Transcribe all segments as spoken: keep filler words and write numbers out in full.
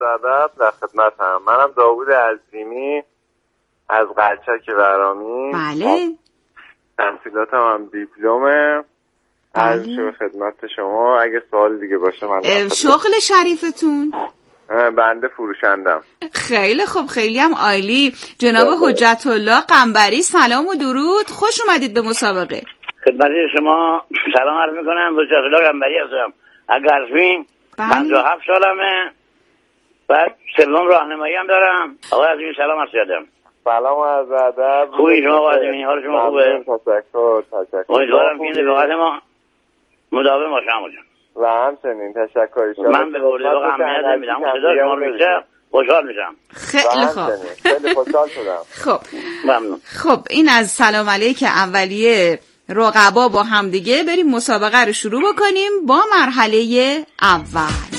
ادب در خدمتم. منم داوود عظیمی از قلچک برامی. بله. تحصیلاتم هم دیپلمه. از بله. خدمت شما اگه سوال دیگه باشه من. شغل شریفتون؟ بنده فروشندم. خیلی خوب، خیلی هم عالی. جناب حجت الله قنبری سلام و درود، خوش اومدید به مسابقه. خدمت شما سلام عرض میکنم. حجت الله قنبری هستم از قزوین. پنجاه و هفت سالمه. بعد سوم راهنمایی هم دارم. آقای عظیمی سلام عرض کردم. سلام و عرض ادب. خوبی شما آقای عظیمی؟ حال شما خوبه؟ تشکر تشکر. امیدوارم که این رفاقت ما مداوم باشه همونجا. و همچنین تشکر ایشان. من به اردوگاه اهمیت نمیدم. صدا شما رو میشنم خوشحال میشم. خیلی خوب. خیلی خوشحال شدم. خب ممنون. خب این از سلام علیک اولیه رقبا با هم دیگه بریم مسابقه رو شروع بکنیم با مرحله اول.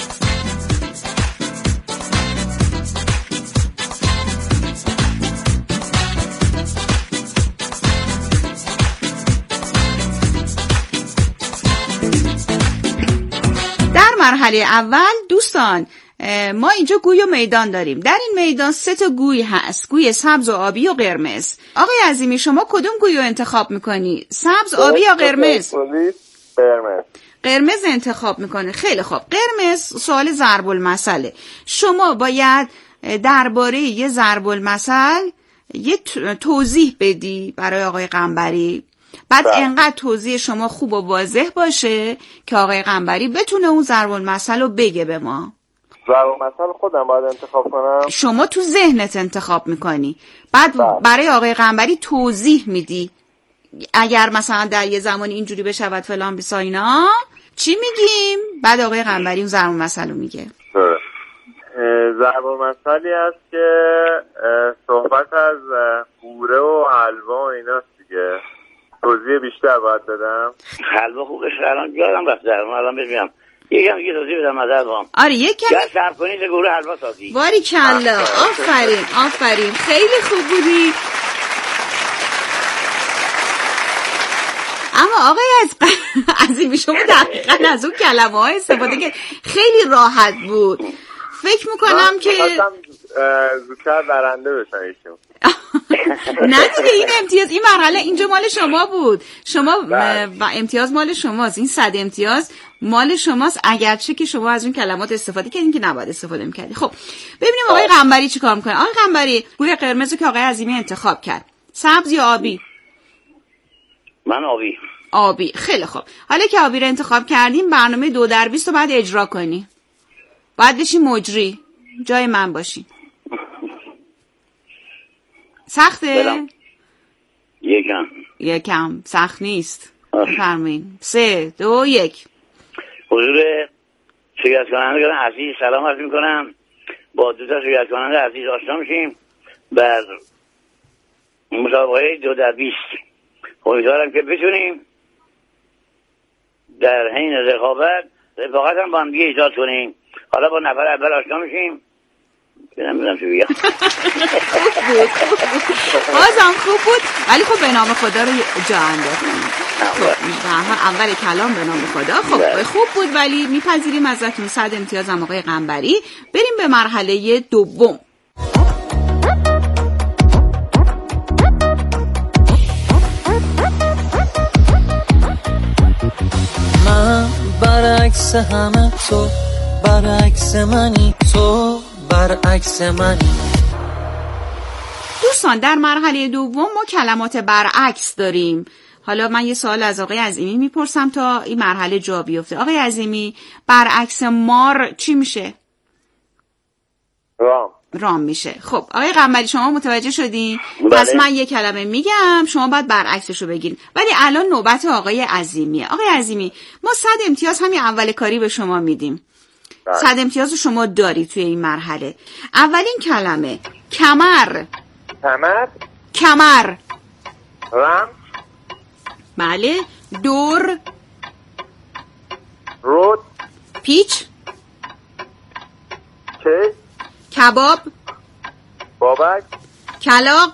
در مرحله اول دوستان ما اینجا گوی و میدان داریم. در این میدان سه تا گوی هست، گوی سبز و آبی و قرمز. آقای عظیمی شما کدوم گوی رو انتخاب میکنی؟ سبز، آبی یا قرمز؟ قرمز. قرمز انتخاب میکنه. خیلی خوب. قرمز سوال ضرب المثله. شما باید درباره یه ضرب المثل یه توضیح بدی برای آقای قنبری. بعد انقدر توضیح شما خوب و واضح باشه که آقای قنبری بتونه اون ضرب المثل رو بگه به ما. ضرب المثل خودم باید انتخاب کنم؟ شما تو ذهنت انتخاب میکنی، بعد بله. برای آقای قنبری توضیح میدی. اگر مثلا در یه زمانی اینجوری بشود فلان بساینا چی میگیم؟ بعد آقای قنبری اون ضرب المثل رو میگه. ضرب المثلی هست که صحبت از قوره و حلوا و ایناست دیگه. توضیح بیشتر باید بدم. حلوا خوبش الان یادم رفته. الان ببینم یکم دیگه توضیح بدم از حلوا. آره یکم یا صبر کنید گوره حلوا سازی. باری کلا. آفرین آفرین خیلی خوب بودی. اما آقای از عظیمی شما دقیقاً از اون کلمه های استفاده که خیلی راحت بود. فکر میکنم که زودتر برنده بشن ایشون. نه دیگه این امتیاز این مرحله اینجا مال شما بود. شما و امتیاز مال شماست. این صد امتیاز مال شماست، اگرچه که شما از اون کلمات استفاده کردین که نباید استفاده میکردی. خب ببینیم آقای قنبری چی کار میکنه. آقای قنبری گوی قرمز که آقای عظیمی انتخاب کرد، سبز یا آبی؟ من آبی. آبی. خیلی خوب. حالا که آبی رو انتخاب کردیم برنامه دو در بیست رو باید اجرا کنی. باید بشی مجری، جای من باشی. سخته؟ بلم. یکم یکم سخت نیست. بفرمایید. سه دو یک. حضور شرکت کنندگان عزیز سلام عرض میکنم. با دو تا شرکت کننده عزیز آشنا میشیم بر مسابقه دو در بیست. امیدوارم که بتونیم در حین رقابت رفاقت هم با هم دیگه ایجاد کنیم. حالا با نفر اول آشنا میشیم. بینم بینم چه بگم. بازم خوب بود ولی خب به نام خدا رو جا انداختیم. خب اول کلام به نام خدا. خب خوب بود ولی میپذیریم ازتون صد امتیاز هم آقای قنبری. بریم به مرحله دوم. من برعکس همه تو برعکس منی تو برعکس منی. دوستان در مرحله دوم ما کلمات برعکس داریم. حالا من یه سوال از آقای عظیمی میپرسم تا این مرحله جا بیفته. آقای عظیمی برعکس مار چی میشه؟ رام. رام میشه. خب آقای قنبری شما متوجه شدین؟ پس من یه کلمه میگم شما باید برعکسشو بگین. ولی الان نوبت آقای عظیمیه. آقای عظیمی ما صد امتیاز همین اول کاری به شما میدیم. صد امتیاز شما داری توی این مرحله. اولین کلمه کمر. کمر. کمر. رم. بله. دور. رود. پیچ. چه. کباب. بابک. کلاغ.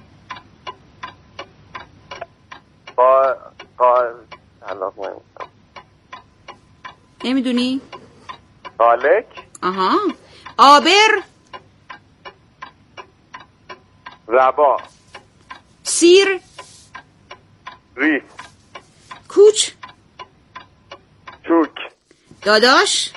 قا قا کلاغ نمیدونی؟ قالک. آها. آبر، ربا، سیر، ریف، کوچ، چوک، داداش،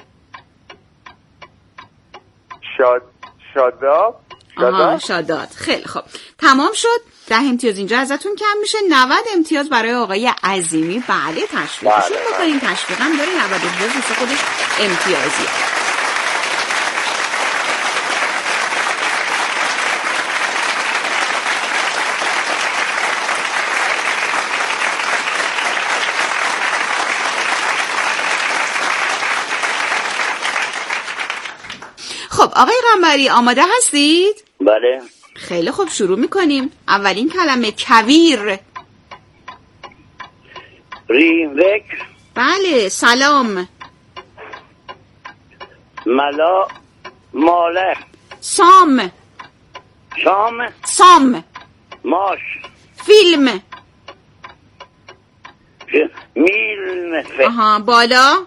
شاد شاداب آها شاداد. خیلی خوب تمام شد. ده امتیاز اینجا ازتون کم میشه. نود امتیاز برای آقای عظیمی. بله تشویقشون بکنین، تشویقم داره. نود امتیاز مثل خودش امتیازیه. خب آقای قنبری آماده هستید؟ بله. خیلی خوب شروع میکنیم. اولین کلمه کویر. ریوک. بله. سلام. ملا. ماله. سام. شام. سام. ماش. فیلم. میلم. آها. بالا.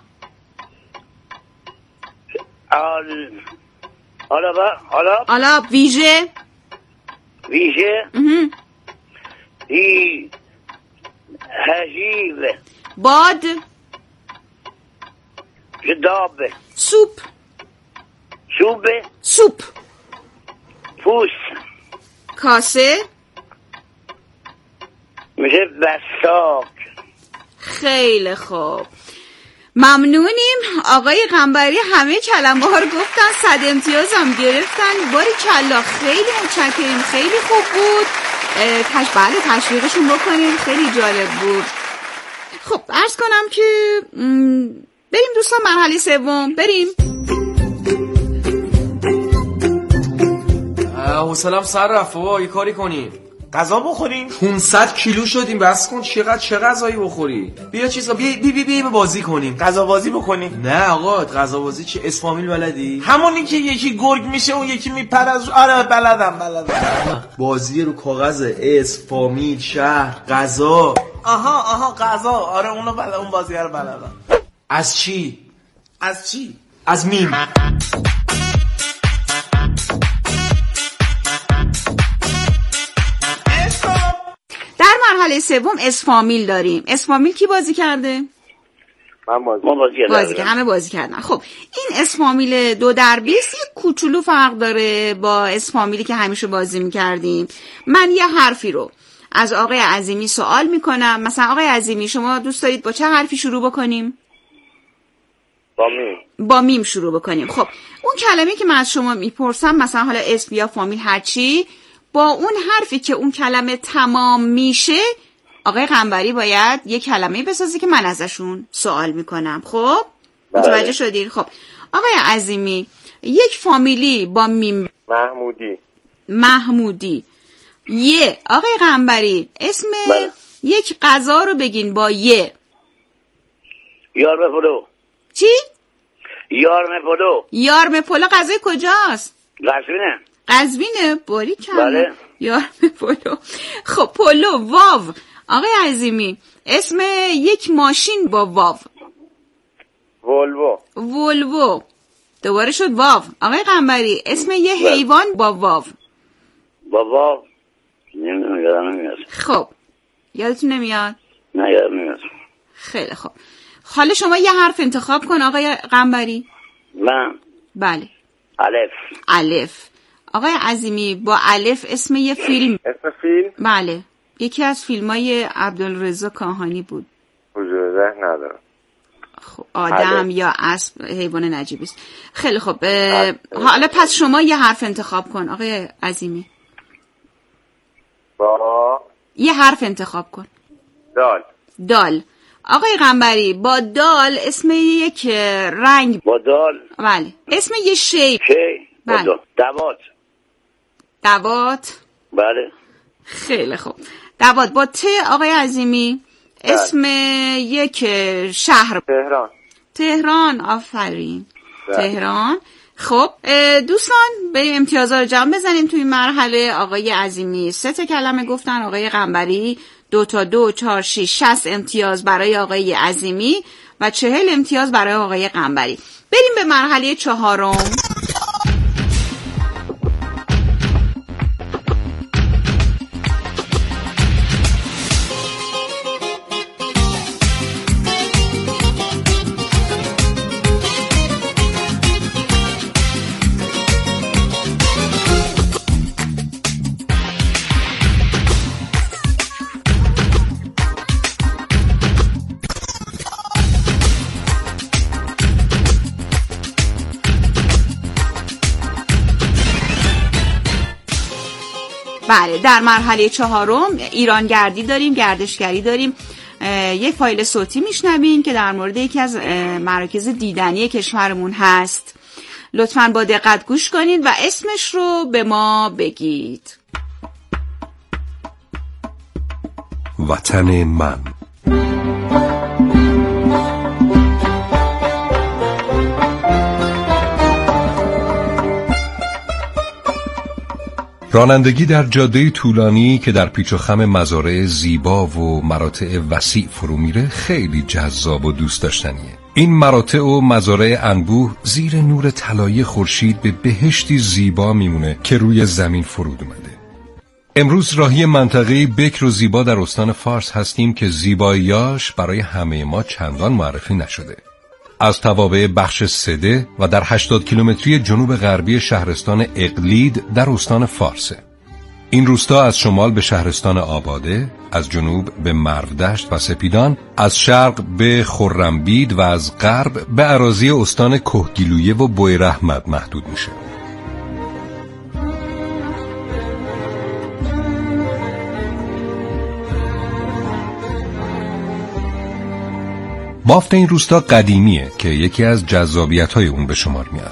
آل حالا با حالا حالا ویژه. ویژه. اها. هی هجیب. باد. جداب. سوپ. سوب. سوپ. پوس. کاسه. میشه بساک. خیلی خوب ممنونیم آقای قنبری. همه کلمه ها رو گفتن، صد امتیاز هم گرفتن. باری کلا خیلی متشکریم، خیلی خوب بود. تش... بله تشویقشون بکنیم، خیلی جالب بود. خب عرض کنم که م... بریم دوستان مرحله سوم. بریم. حوصله‌ام سر رفت بابا، یه کاری کنیم. غذا بخوریم. پانصد کیلو شدیم، بس کن. چقدر چه غذایی بخوری؟ بیا چیزا بیا بیا بیا, بیا بازی کنیم. غذا بازی بکنیم. نه آقا غذا بازی چی؟ اسفامیل بلدی؟ همونی که یکی گرگ میشه و یکی میپره از. آره بلدم بلدم. بازی رو کاغذ اسفامیل، شهر، غذا. آها آها غذا. آره اونو بلدم، اون بازی رو بلدم. از چی؟ از چی؟ از میم. در مرحله سوم اسفامیل داریم. اسفامیل کی بازی کرده؟ من بازی ما بازی کردم. بازی که همه بازی کردن. خب این اسفامیل دو در بیست یک کوچولو فرق داره با اسفامیلی که همیشه بازی میکردیم. من یه حرفی رو از آقای عظیمی سوال میکنم. مثلا آقای عظیمی شما دوست دارید با چه حرفی شروع بکنیم؟ با میم. با میم شروع بکنیم. خب اون کلمه که من از شما میپرسم، مثلا حالا اسم یا فامیل هرچی، با اون حرفی که اون کلمه تمام میشه آقای قنبری باید یه کلمه بسازی که من ازشون سوال میکنم. خب متوجه شدین؟ خب آقای عظیمی یک فامیلی با میم. محمودی. محمودی. یه. آقای قنبری اسم بله. یک غذا رو بگین با یه. یارم پلو. چی؟ یارم پلو. یارم پلو غذای کجاست؟ قزوینه. قزوینه. باری کلا. بله. یارم پلو. خب پلو. واو. آقای عظیمی اسم یک ماشین با واو. ولوو. ولوو. دوباره شد واو. آقای قنبری اسم یه حیوان با واو. با واو نمیدونم، یادم نمیاد. خب یادتون نمیاد؟ نه یادم نمیاد. خیلی خب حالا شما یه حرف انتخاب کن آقای قنبری. من. بله. الف. الف. آقای عظیمی با الف اسم یه فیلم. اسم فیلم؟ بله یکی از فیلمای عبدالرضا کاهانی بود. حضور ذهن ندارم. خب آدم الف. یا اسب حیوان نجیبی است. خیلی خب حالا پس شما یه حرف انتخاب کن آقای عظیمی. با یه حرف انتخاب کن. دال. دال. آقای قنبری با دال اسم یک رنگ. با دال. بله اسم یه شی. شی. با بله. دال. دوات. دوات. بله. خیلی خوب. دوات. با ت آقای عظیمی اسم یک شهر. تهران. تهران. آفرین. بله. تهران. خب دوستان بریم امتیازها رو جمع بزنیم توی مرحله. آقای عظیمی سه تا کلمه گفتن، آقای قنبری دو تا دو چهار شیش شصت امتیاز برای آقای عظیمی و چهل امتیاز برای آقای قنبری. بریم به مرحله چهارم. بله، در مرحله چهارم ایرانگردی داریم، گردشگری داریم. یه فایل صوتی میشنویم که در مورد یکی از مراکز دیدنی کشورمون هست. لطفاً با دقت گوش کنید و اسمش رو به ما بگید. وطن من. رانندگی در جاده طولانی که در پیچ و خم مزارع زیبا و مراتع وسیع فرو میره خیلی جذاب و دوست داشتنیه. این مراتع و مزارع انبوه زیر نور طلایی خورشید به بهشتی زیبا میمونه که روی زمین فرود اومده. امروز راهی منطقه بکر و زیبا در استان فارس هستیم که زیباییاش برای همه ما چندان معرفی نشده. از توابع بخش سده و در هشتاد کیلومتری جنوب غربی شهرستان اقلید در استان فارسه. این روستا از شمال به شهرستان آباده، از جنوب به مروردشت و سپیدان، از شرق به خرمبید و از غرب به اراضی استان کهگیلویه و بویراحمد محدود میشه. بافت این روستا قدیمیه که یکی از جذابیت‌های اون به شمار میاد.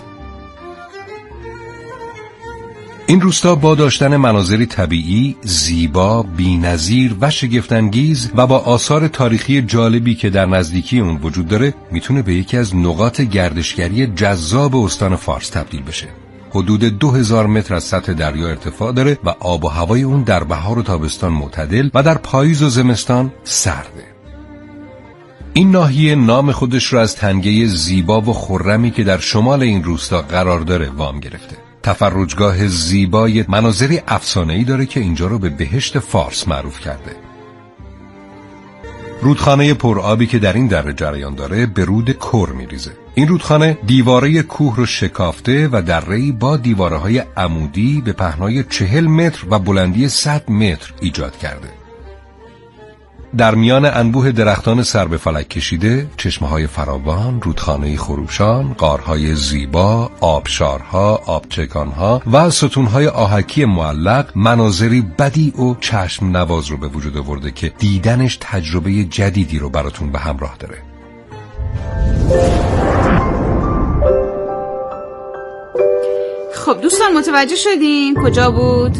این روستا با داشتن مناظری طبیعی زیبا، بی‌نظیر و شگفت‌انگیز و با آثار تاریخی جالبی که در نزدیکی اون وجود داره میتونه به یکی از نقاط گردشگری جذاب استان فارس تبدیل بشه. حدود دو هزار متر از سطح دریا ارتفاع داره و آب و هوای اون در بهار و تابستان معتدل و در پاییز و زمستان سرده. این ناحیه نام خودش رو از تنگه زیبا و خرمی که در شمال این روستا قرار داره وام گرفته. تفرجگاه زیبای مناظری افسانه‌ای داره که اینجا رو به بهشت فارس معروف کرده. رودخانه پرآبی که در این دره جریان داره به رود کر میریزه. این رودخانه دیواره کوه رو شکافته و دره‌ای با دیواره‌های عمودی به پهنای چهل متر و بلندی صد متر ایجاد کرده. در میان انبوه درختان سر به فلک کشیده، چشمه‌های فراوان، رودخانه‌ای خروشان، غارهای زیبا، آبشارها، آبچکانها و ستونهای آهکی معلق مناظری بدیع و چشم نواز رو به وجود آورده که دیدنش تجربه جدیدی رو براتون به همراه داره. خب دوستان متوجه شدین کجا بود؟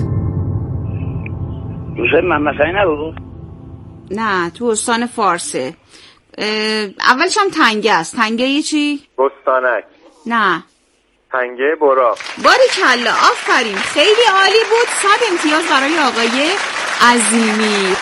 دوستان من مسئله نبود؟ نه تو استان فارسه. اولش هم تنگه است. تنگه یه چی؟ بستانک. نه تنگه براق. باریکلا، آفرین، خیلی عالی بود. صد امتیاز برای آقای عظیمی.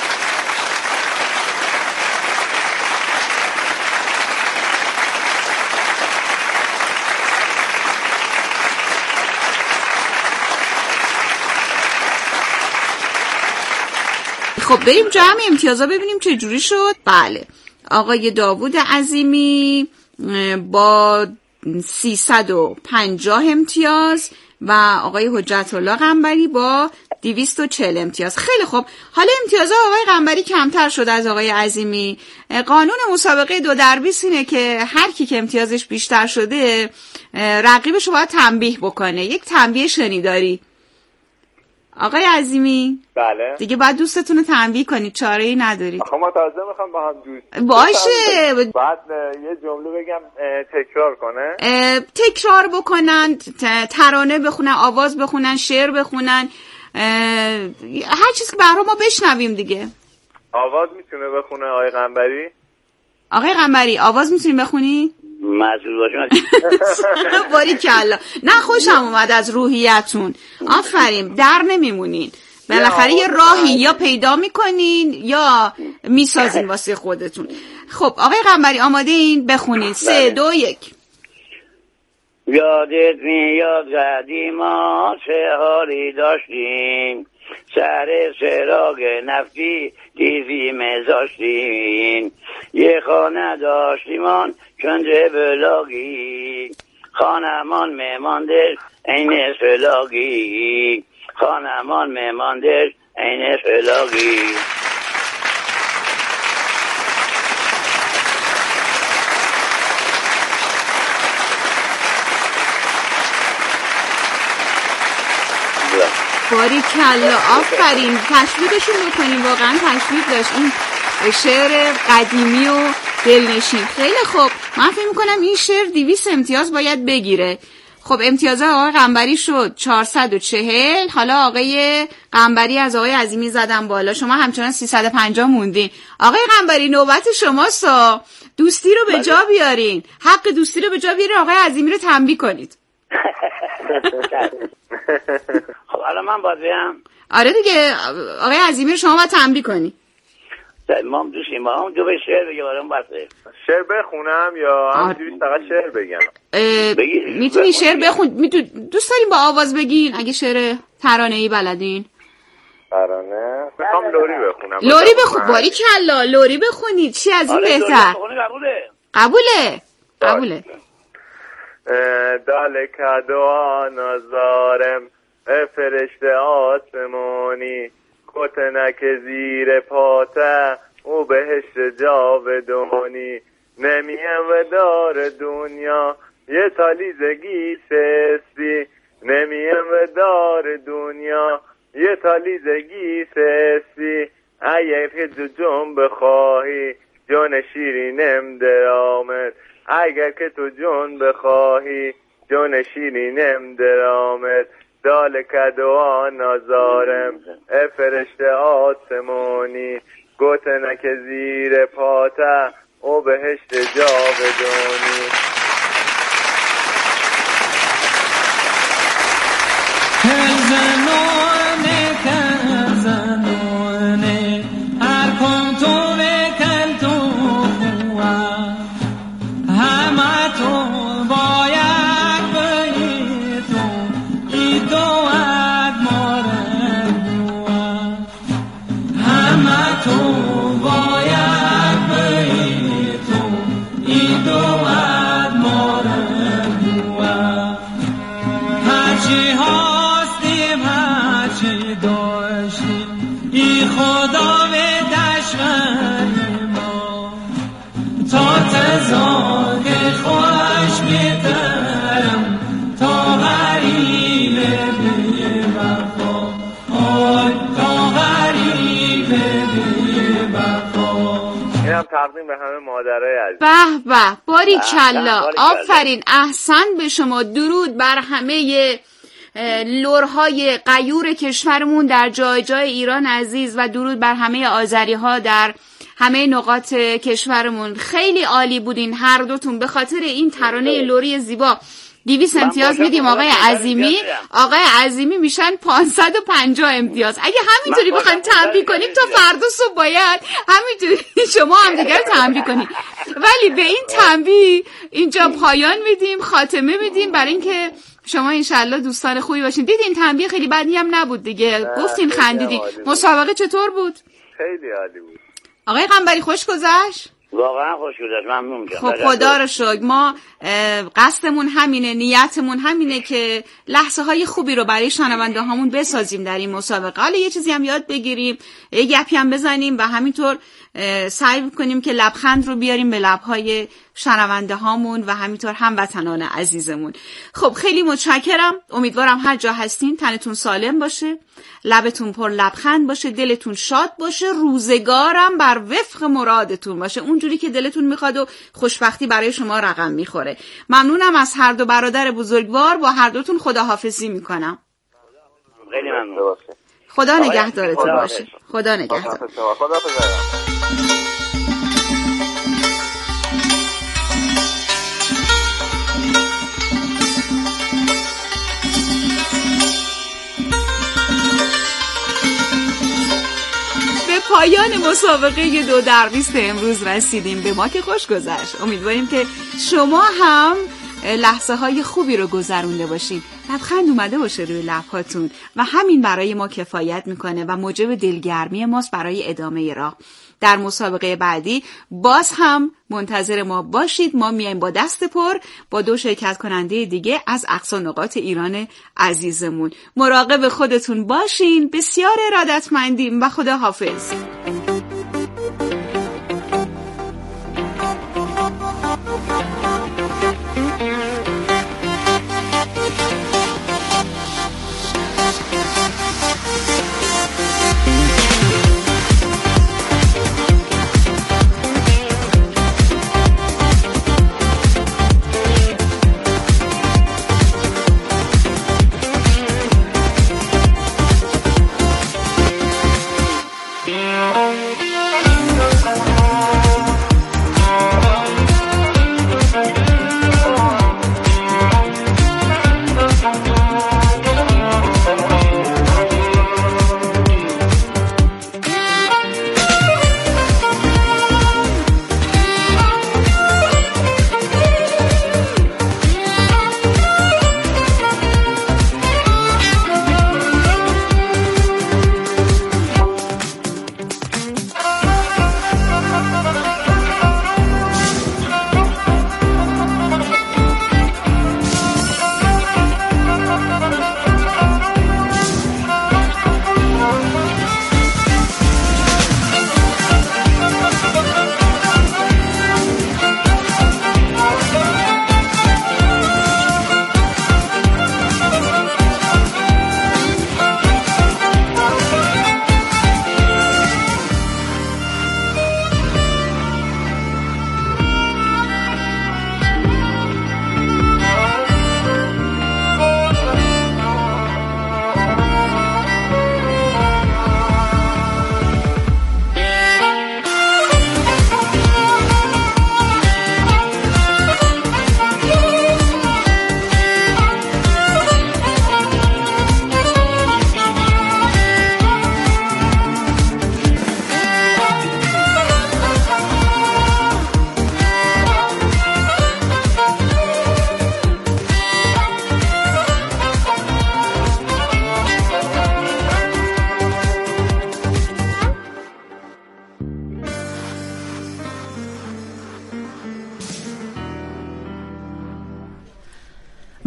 خب بریم جمع امتیازا ببینیم چه جوری شد. بله، آقای داوود عظیمی با سیصد و پنجاه امتیاز و آقای حجت الله قنبری با دویست و چهل امتیاز. خیلی خوب، حالا امتیازا آقای قنبری کمتر شد از آقای عظیمی. قانون مسابقه دو در بیست اینه که هر کی که امتیازش بیشتر شده رقیبش رو باید تنبیه بکنه. یک تنبیه شنیداری. آقای عظیمی بله دیگه باید دوستتون رو تنبیه کنید، چاره‌ای ندارید. آخه ما تازه میخوام با هم دوست باشه. بعد یه جمله بگم تکرار کنه، تکرار بکنن، ترانه بخونن، آواز بخونن، شعر بخونن، هر چیز که برای ما بشنویم دیگه. آواز میتونه بخونه آقای قنبری؟ آقای قنبری آواز میتونی بخونی؟ مسئول باشم. باریکلا، نه خوشم اومد از روحیتون. آفرین، در نمیمونین. بالاخره یه راهی یا پیدا میکنین یا میسازین واسه خودتون. خب آقای قنبری آماده این؟ بخونید. سه دو یک. یادت میاد قدیما چه حالی داشتیم، سر سراغ نفتی دیزی مزاشتیم، یه خانه داشتیمان کنده بلاگی، خانمان میماندش این فلاگی، خانمان میماندش این فلاگی. باریکلا، آفرین. تشویقشون بکنیم، واقعا تشویق داشت این شعر قدیمی و دلنشین. خیلی خوب، من فکر میکنم این شعر دویست امتیاز باید بگیره. خب امتیاز آقای قنبری شد چهارصد و چهل. حالا آقای قنبری از آقای عظیمی زدن بالا، شما همچنان سیصد و پنجاه موندین. آقای قنبری نوبت شماست، دوستی رو به جا بیارین، حق دوستی رو به جا بیارین، آقای عظیمی رو تنبیه کنید. خب الان من بازیم. آره دیگه، آقای عظیمی رو شما باید تنبیه کنی. ما هم دوستیم، ما هم جو به شعر بگه برام بسه. شعر بخونم یا همینجوری فقط شعر بگم؟ میتونی شعر بخون، میتونی دوست داریم با آواز بگین اگه شعر ترانه‌ای بلدین؟ ترانه میخوام لوری بخونم. لوری بخون، باریکلا، لوری بخونید، چی از این بهتر؟ قبوله قبوله قبوله. دال کدو نازارم فرشته آسمانی، کتنک زیر پاته او بهشت جاودانی، نمیم و دار دنیا یه تالیزگی سستی، نمیم و دار دنیا یه تالیزگی سستی، اگر که جو جون بخواهی جون شیرینم درامد، اگر که تو جون بخواهی جون شیرینم درامد، دال کدوان نازارم فرشته آسمانی، گوتنک زیر پاته او بهشت جاودانی. کنزنونه کنزنونه هر کنتونه کنتو خواه همه تو باید بایی تو ای دو ادماره دوه همه تو باید بایی تو ای دو ادماره دوه هرچی هستیم هرچی داشتیم ای خدا به دشمن ما تا تزاق خوش بیترم تا غریب بی وفا، آی تا غریب بی وفا. اینم تقدیم به همه مادرای عزیز. به به، باریکلا، آفرین، احسن به شما. درود بر همه لرهای غیور کشورمون در جای جای ایران عزیز و درود بر همه آذری ها در همه نقاط کشورمون. خیلی عالی بودین هر دوتون. به خاطر این ترانه لوری زیبا دویست امتیاز میدیم آقای عظیمی. آقای عظیمی میشن پانصد و پنجاه امتیاز. اگه همینطوری بخوایم تنبیه کنیم تا فردا صبح باید همینطوری شما هم دیگر تنبیه کنیم، ولی به این تنبیه اینجا پایان میدیم، خاتمه میدیم، برای اینکه شما انشالله دوستان خوبی باشین. دیدین تنبیه خیلی بدی هم نبود دیگه، گفتین خندیدین. مسابقه چطور بود؟ خیلی عالی بود. آقای قنبری خوش گذشت؟ واقعا خوش گذشت، ممنون. خب خدا رو شکر. ما قصدمون همینه، نیتمون همینه که لحظه های خوبی رو برای شنونده هامون بسازیم در این مسابقه. حالا یه چیزی هم یاد بگیریم، یه گپی هم بزنیم و همینطور سعی کنیم که لبخند رو بیاریم به لبهای شنونده هامون و همینطور هموطنان عزیزمون. خب خیلی متشکرم. امیدوارم هر جا هستین تنتون سالم باشه، لبتون پر لبخند باشه، دلتون شاد باشه، روزگارم بر وفق مرادتون باشه، اونجوری که دلتون میخواد و خوشبختی برای شما رقم میخوره. ممنونم از هر دو برادر بزرگوار. با هر دوتون خداحافظی میکنم. خیلی ممنون. خدا نگهدارتون باشه. خدا نگهدار. خدا به پایان مسابقه دو در بیست امروز رسیدیم. به ما که خوش گذشت. امیدواریم که شما هم لحظه های خوبی رو گذرونده باشین، لبخند اومده باشه روی لبهاتون و همین برای ما کفایت میکنه و موجب دلگرمی ماست برای ادامه راه. در مسابقه بعدی باز هم منتظر ما باشید. ما میایم با دست پر با دو شرکت کننده دیگه از اقصا نقاط ایران عزیزمون. مراقب خودتون باشین. بسیار ارادتمندیم و خدا حافظ.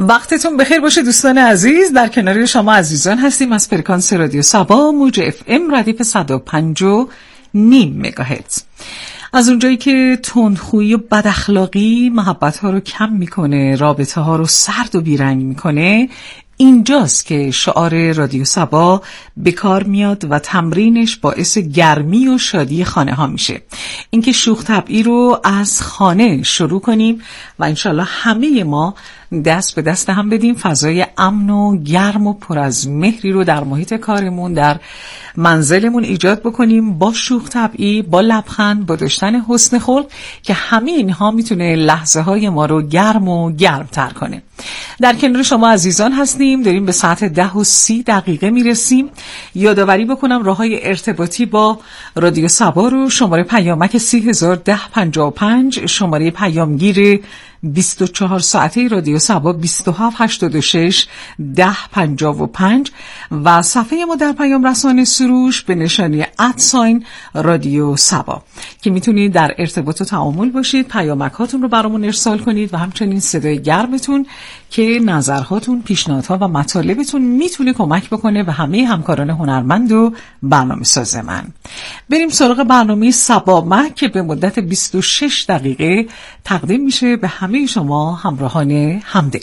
وقتتون بخیر باشه دوستان عزیز. در کنار شما عزیزان هستیم از فرکانس رادیو سبا موج اف ام ردیف صد و پنج و نیم مگاهرتز. از اونجایی که تندخویی و بداخلاقی محبت ها رو کم میکنه، رابطه ها رو سرد و بیرنگ میکنه، اینجاست که شعار رادیو سبا به کار میاد و تمرینش باعث گرمی و شادی خانه ها میشه. اینکه شوخ طبعی رو از خانه شروع کنیم و انشالله همه ما دست به دست هم بدیم فضای امن و گرم و پر از مهری رو در محیط کارمون، در منزلمون ایجاد بکنیم، با شوخ طبعی، با لبخند، با داشتن حسن خلق، که همه اینها میتونه لحظه های ما رو گرم و گرم تر کنه. در کنار شما عزیزان هستیم، داریم به ساعت ده و سی دقیقه میرسیم. یادآوری بکنم راههای ارتباطی با رادیو سبا رو: شماره پیامک سی هزار ده پنجاه و پنج، شماره پیامگیر بیست و چهار ساعته رادیو سبا بیست و هفت هشتاد و شش ده پنجاه و پنج و صفحه ما در پیام رسانه سروش به نشانی ادساین رادیو سبا که میتونید در ارتباط و تعامل باشید، پیامکاتون رو برامون ارسال کنید و همچنین صدای گرمتون که نظرهاتون، پیشنهادها و مطالبتون میتونه کمک بکنه به همه همکاران هنرمند و برنامه ساز من. بریم سراغ برنامه سبامک که به مدت بیست و شش دقیقه تقدیم میشه به همه شما همراهان همدل.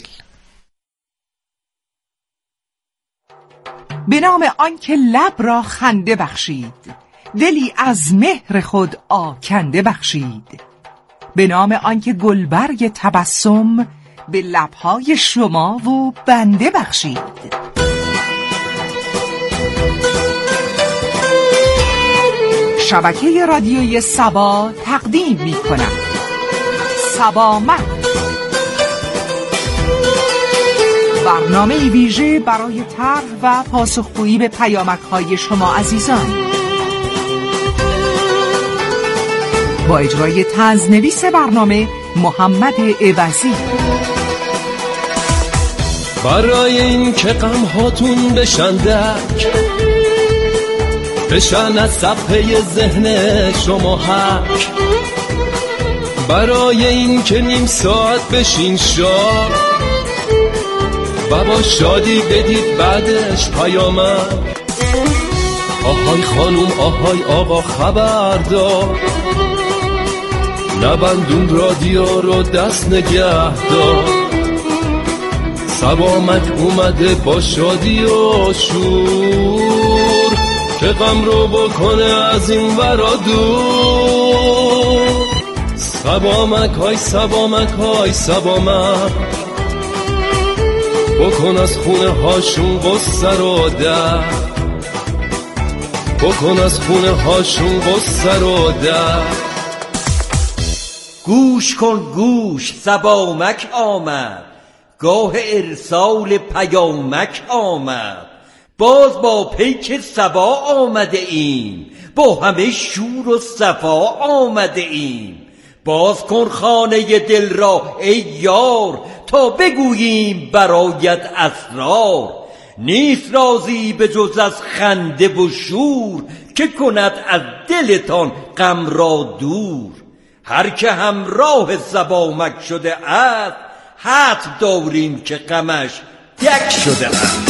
به نام آن که لب را خنده بخشید، دلی از مهر خود آکنده بخشید. به نام آن که گلبرگ تبسم به لبهای شما و بنده بخشید. شبکه رادیوی سبا تقدیم می کند سبامک، برنامه ویژه برای طرح و پاسخگویی به پیامک‌های شما عزیزان، با اجرای طنزنویس برنامه محمد عوضی. برای این که غم هاتون بشن درک، بشن از صفحه ذهن شما حک، برای این که نیم ساعت بشین شاد و با شادی بدید بعدش پیامک. آهای خانوم آهای آقا خبردار، نبندون رادیو رو دست نگه دار. سبامک اومده با شادی و شور که غم رو بکنه از این ورا دور. سبامک های سبامک های سبامک، بکن از خونه هاشون غصه رو در، بکن از خونه هاشون غصه رو در. گوش کن گوش، سبامک آمد، گاه ارسال پیامک آمد. باز با پیک سبا آمده ایم، با همه شور و صفا آمده ایم. باز کن خانه دل را ای یار، تا بگوییم برایت اسرار. نیست رازی به جز از خنده و شور، که کند از دلتان غم را دور. هر که همراه سبامک شده است، حتم داریم که غمش یک شده است.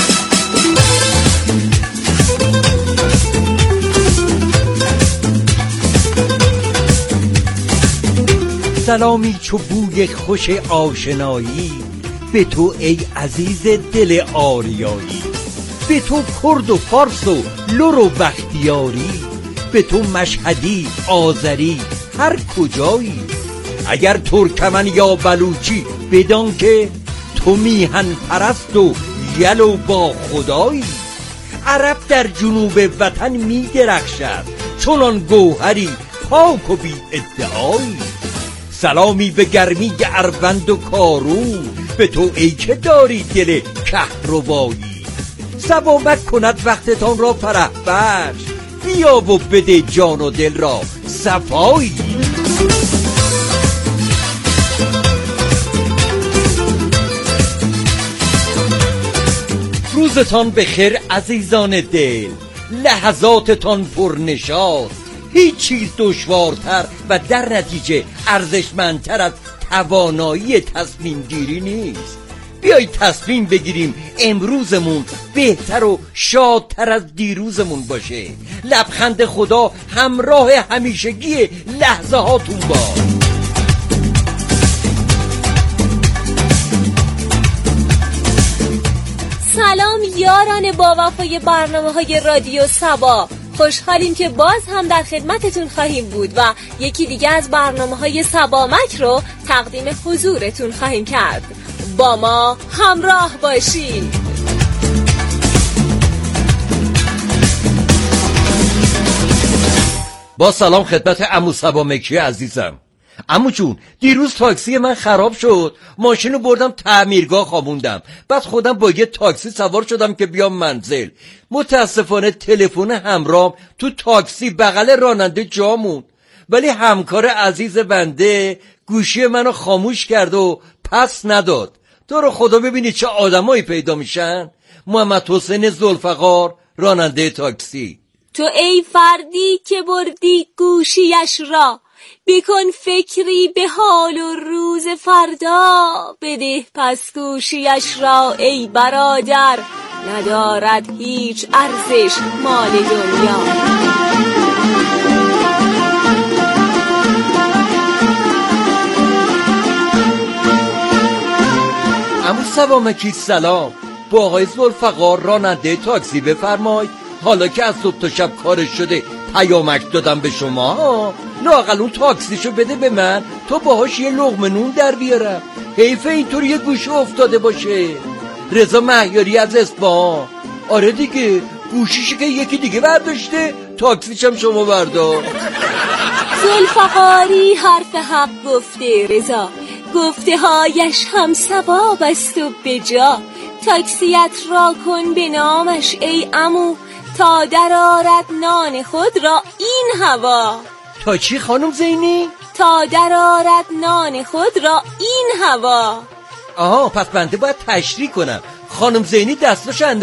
سلامی چو بوی خوش آشنایی، به تو ای عزیز دل آریایی. به تو کرد و فارس و لر و بختیاری، به تو مشهدی آذری هر کجایی. اگر ترکمن یا بلوچی بدان که، تو میهن پرست و یل و با خدایی. عرب در جنوب وطن می درخشد، چونان گوهری پاک و بی ادعایی. سلامی به گرمی اروند و کارون، به تو ای که داری دل کهربایی. سبامک کند وقتتان را فرح بخش، بیا و بده جان و دل را صفایی. روزتان بخیر عزیزان دل، لحظاتتان پرنشاط. هیچ چیز دشوارتر و در نتیجه ارزشمندتر از توانایی تصمیم گیری نیست. بیایید تصمیم بگیریم امروزمون بهتر و شادتر از دیروزمون باشه. لبخند خدا همراه همیشگی لحظه هاتون باد. سلام یاران با وفای برنامه های رادیو سبا، خوشحالیم که باز هم در خدمتتون خواهیم بود و یکی دیگه از برنامه های سبامک رو تقدیم حضورتون خواهیم کرد. با ما همراه باشید. با سلام خدمت عمو سبامکی عزیزم. عمو جون، دیروز تاکسی من خراب شد، ماشینو بردم تعمیرگاه خوابوندم، بعد خودم با یه تاکسی سوار شدم که بیام منزل. متاسفانه تلفن همراهم تو تاکسی بغل راننده جا موند، ولی همکار عزیز بنده گوشی منو خاموش کرد و پس نداد. تو رو خدا ببینی چه آدمایی پیدا میشن. محمد حسین ذوالفقار، راننده تاکسی. تو ای فردی که بردی گوشیش را، بکن فکری به حال و روز فردا. بده پس گوشیش را ای برادر، ندارد هیچ ارزش مال دنیا. عمو سبامکی سلام، با آقای ذوالفقار راننده تاکسی بفرمایید. حالا که از صبح تا شب کارش شده پیامک دادم به شما، لااقل اون تاکسیشو بده به من تا باهاش یه لقمه نون در بیارم. حیفه اینطور یه گوشه افتاده باشه. رضا مهیاری از اصفهان. آره دیگه، گوشیشو که یکی دیگه برداشته، تاکسیشم شما بردار. ذوالفقاری حرف حق گفته رضا، گفته هایش هم ثواب است و بجا. تاکسیت را کن به نامش ای عمو، تا درآرد نان خود را این هوا. تا چی خانم زینی؟ تا درآرد نان خود را این هوا. آها، پس بنده باید تشریح کنم. خانم زینی دستاش